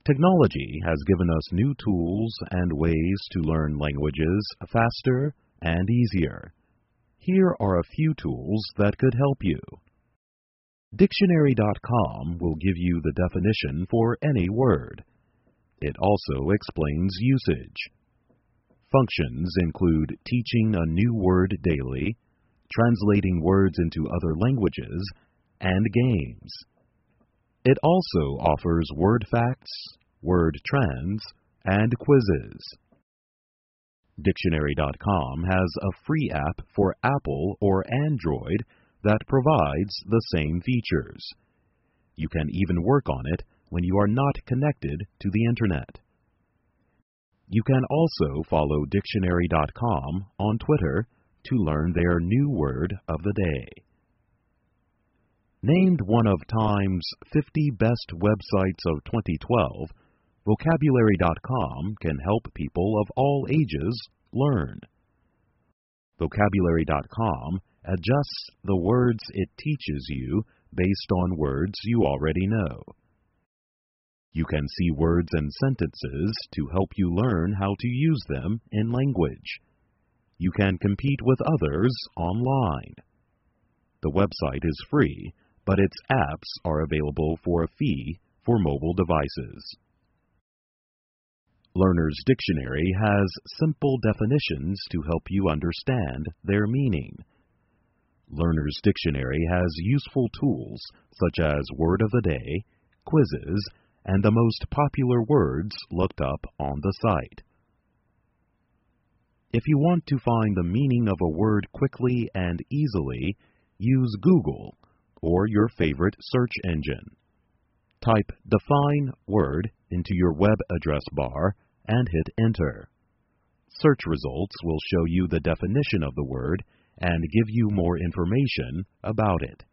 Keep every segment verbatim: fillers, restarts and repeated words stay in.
Technology has given us new tools and ways to learn languages faster and easier. Here are a few tools that could help you. Dictionary dot com will give you the definition for any word. It also explains usage. Functions include teaching a new word daily, translating words into other languages, and games. It also offers word facts, word trends, and quizzes. Dictionary dot com has a free app for Apple or Android that provides the same features. You can even work on it when you are not connected to the Internet. You can also follow Dictionary dot com on Twitter to learn their new word of the day. Named one of Time's fifty best websites of twenty twelve, Vocabulary dot com can help people of all ages learn. Vocabulary dot com adjusts the words it teaches you based on words you already know. You can see words and sentences to help you learn how to use them in language. You can compete with others online. The website is free, but its apps are available for a fee for mobile devices. Learner's Dictionary has simple definitions to help you understand their meaning. Learner's Dictionary has useful tools such as Word of the Day, quizzes, and the most popular words looked up on the site. If you want to find the meaning of a word quickly and easily, use Google or your favorite search engine. Type Define Word into your web address bar and hit Enter. Search results will show you the definition of the word and give you more information about it.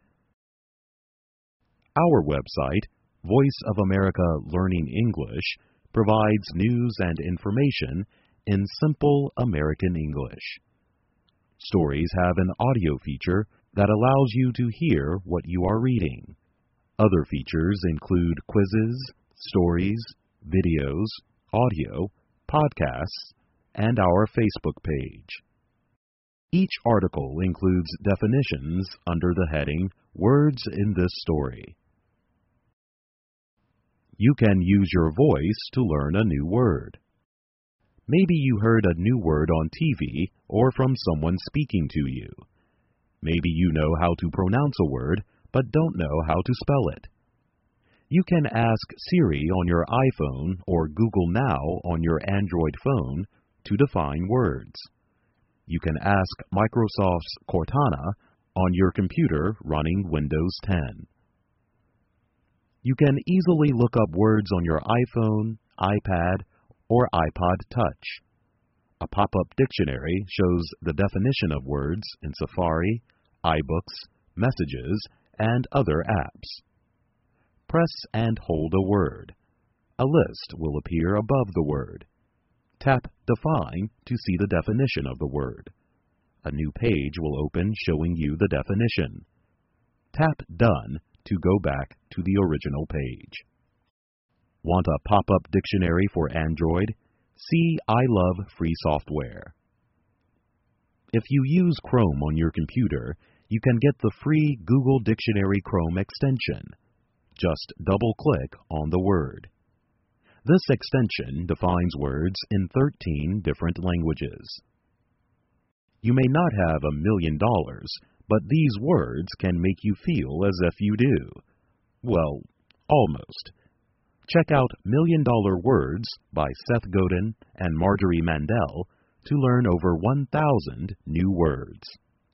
Our website, Voice of America Learning English, provides news and information in simple American English. Stories have an audio feature that allows you to hear what you are reading. Other features include quizzes, stories, videos, audio, podcasts, and our Facebook page. Each article includes definitions under the heading Words in this Story. You can use your voice to learn a new word. Maybe you heard a new word on T V or from someone speaking to you. Maybe you know how to pronounce a word, but don't know how to spell it. You can ask Siri on your iPhone or Google Now on your Android phone to define words. You can ask Microsoft's Cortana on your computer running Windows ten. You can easily look up words on your iPhone, iPad, or iPod Touch. A pop-up dictionary shows the definition of words in Safari, iBooks, Messages, and other apps. Press and hold a word. A list will appear above the word. Tap Define to see the definition of the word. A new page will open showing you the definition. Tap Done to go back to the original page. Want a pop-up dictionary for Android? See I Love Free Software. If you use Chrome on your computer, you can get the free Google Dictionary Chrome extension. Just double-click on the word. This extension defines words in thirteen different languages. You may not have a million dollars, but these words can make you feel as if you do. Well, almost. Check out Million Dollar Words by Seth Godin and Marjorie Mandel to learn over one thousand new words.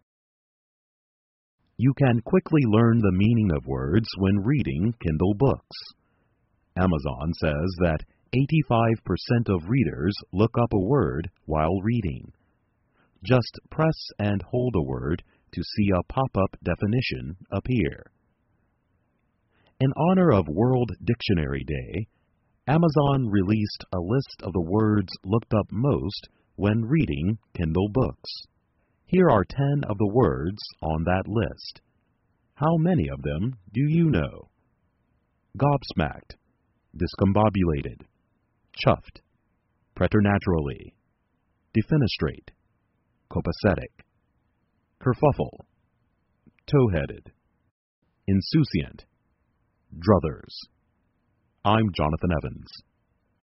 You can quickly learn the meaning of words when reading Kindle books. Amazon says that eighty-five percent of readers look up a word while reading. Just press and hold a word to see a pop-up definition appear. In honor of World Dictionary Day, Amazon released a list of the words looked up most when reading Kindle books. Here are ten of the words on that list. How many of them do you know? Gobsmacked, discombobulated, chuffed, preternaturally, defenestrate, copacetic, kerfuffle, tow-headed, insouciant, druthers. I'm Jonathan Evans.